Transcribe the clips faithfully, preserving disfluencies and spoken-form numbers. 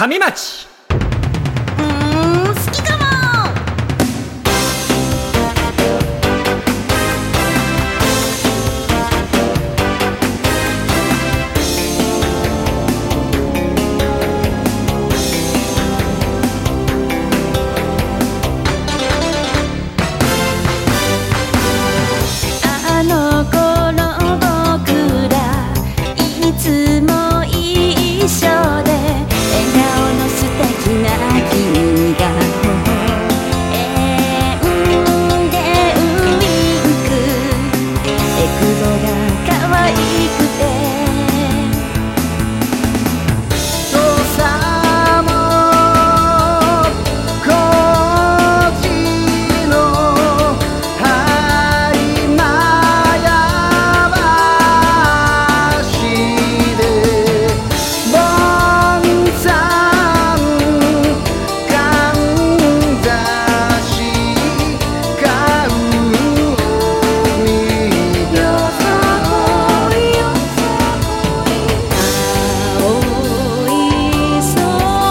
上町。 うーん、好きかも。あの頃僕らいつも一緒で、笑顔の素敵な君が微笑んでウインク、エクボが可愛くて、 土佐も高知の播磨屋橋で盆山かんざしかうみだよさこいよさこい、青い空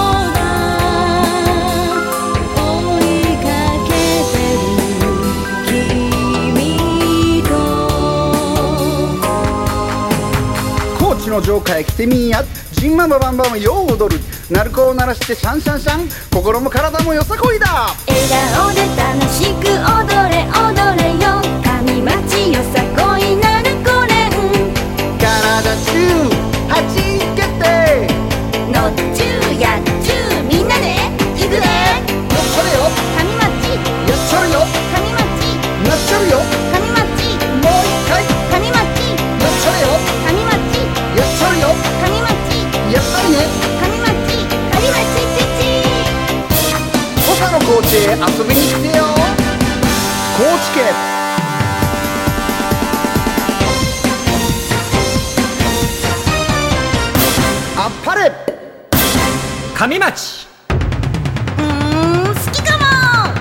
追いかけてる君と。 高知の城下へ来てみや、ジンママバンバンよう踊る、鳴子を鳴らしてシャンシャンシャン、心も体もよさこいだ。 笑顔で楽しく踊れ踊れよ、上町よさこいなるこれん、 体中はじけてのっちゅうやっちゅうみんなでいくで、 よっそれよ上町やっちゃるよ上町なっちゃるよ上町もう一回上町やっちゃれよ上町やっちゃるよ上町やっぱりね。 上町上町ちち、 土佐の高知へ遊びに来てよ。高知県あっぱれ。 上町。 うーん、好きかも。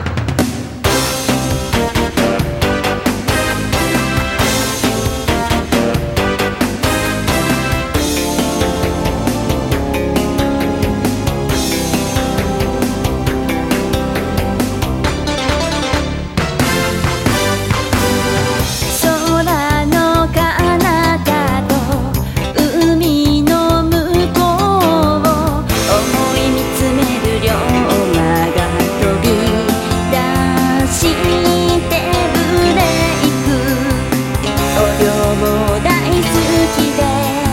空の彼方と海の向こうを思い見つめる龍馬が飛び出してブレイク、お涼も大好きで、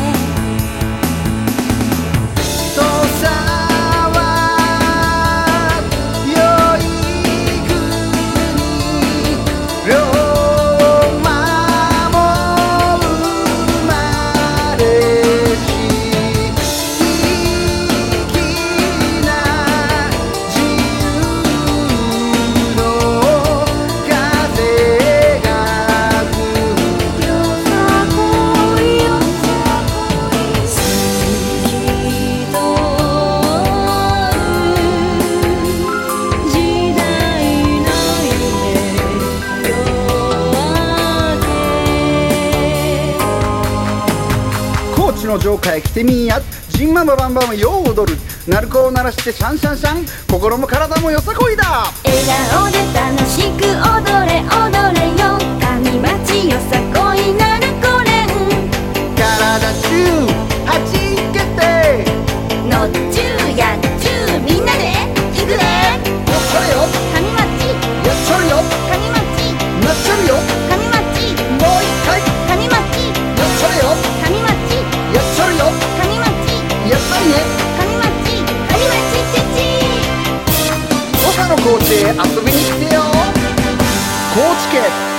土佐は良い国、龍馬も生まれし、粋な自由の風が吹く。 よさこいよさこい、好きと時代の夢夜明け。 高知の城下へ来てみや、ジンママバンバンよう踊る、鳴子を鳴らしてシャンシャンシャン、心も体もよさこいだ。 笑顔で楽しく踊れ踊れよ、上町よさこいなるこれん、 体中はじけてのっちゅうやっちゅうみんなでいくで、 よっそれよ上町やっちゃるよ上町なっちゃるよ上町もう一回上町やっちゃれよ上町やっちゃるよ上町やっぱりね。 上町上町ちち、 土佐の高知へ遊びに来てよ。高知県